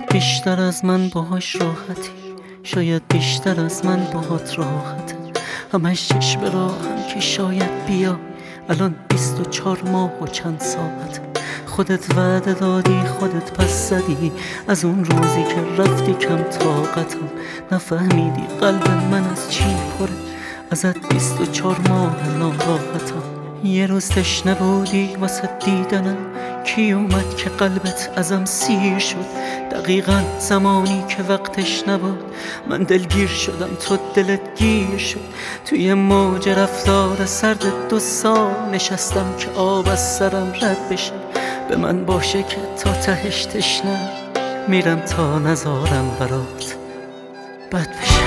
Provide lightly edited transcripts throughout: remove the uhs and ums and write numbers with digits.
بیشتر از من باهاش راحتی، شاید بیشتر از من باهات راحته. همش چشم راهم که شاید بیا، الان 24 ماه و چند ساعته. خودت وعده دادی خودت پس زدی، از اون روزی که رفتی کم طاقتم. نفهمیدی قلب من از چی پره، ازت 24 ماه ناراحتم. یه روز تشنه بودی واسه دیدنم، کی اومد که قلبت ازم سیر شد؟ دقیقا زمانی که وقتش نبود، من دلگیر شدم تو دلت گیر شد. توی موج رفتار سرد 2 سال نشستم که آب از سرم رد بشه. به من باشه که تا تهش تشنه میرم تا نذارم برات بد بشه.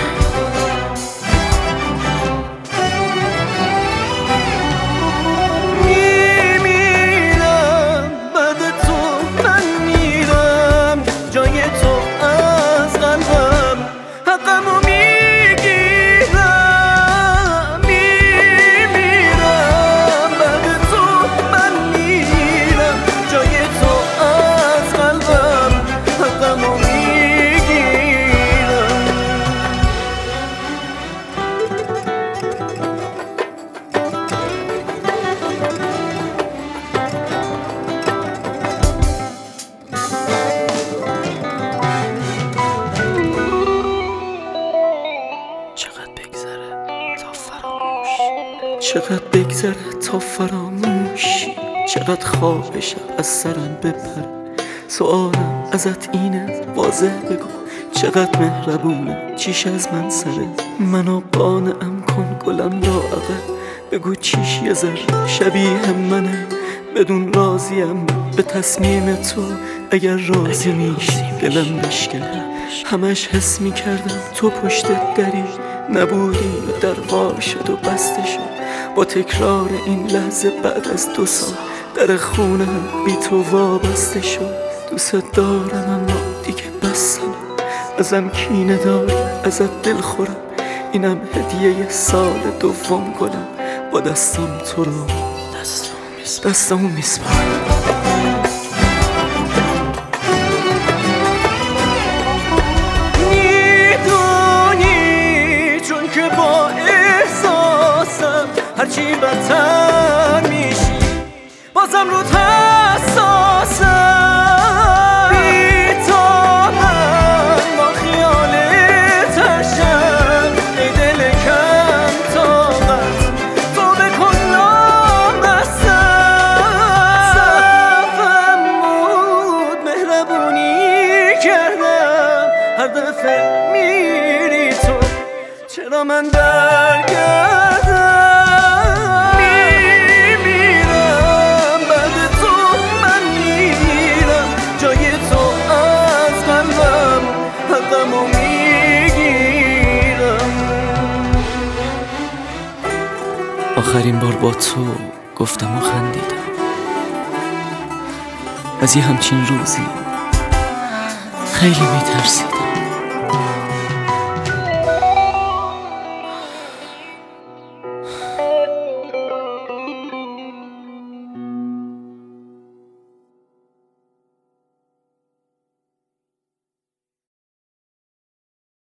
چقدر بگذره تا فراموشی، چقدر خواب شب از سرم بپره. سوالم ازت اینه واضح بگو، چقدر مهربونه چیش از من سره. منو قانعم کن گلم لاغره، بگو چیش یه ذره شبیه منه. بدون راضیم به تصمیم تو، اگر راضی میشی دلم بشکنه. همش حس میکردم تو پشت دری نبودی و در وا شد و بسته شد. با تکرار این لحظه بعد از 2 سال در خونه بی تو وابسته شد. دوست دارم اما دیگه بسم، ازم کینه داری ازت دل خورم. اینم هدیه سال 2 گلم، با دستم تو رو دستمو میسپارم. هرچی بدتر میشی بازم رو حساسم. بی تو من با خیالت هشم، ای دل کم طاقت تو بکن نامستم. صفم بود مهربونی کردم، هر دفعه میری تو چرا من برگردم؟ آخرین بار با تو گفتم و خندیدم، از یه همچین روزی خیلی میترسیدم.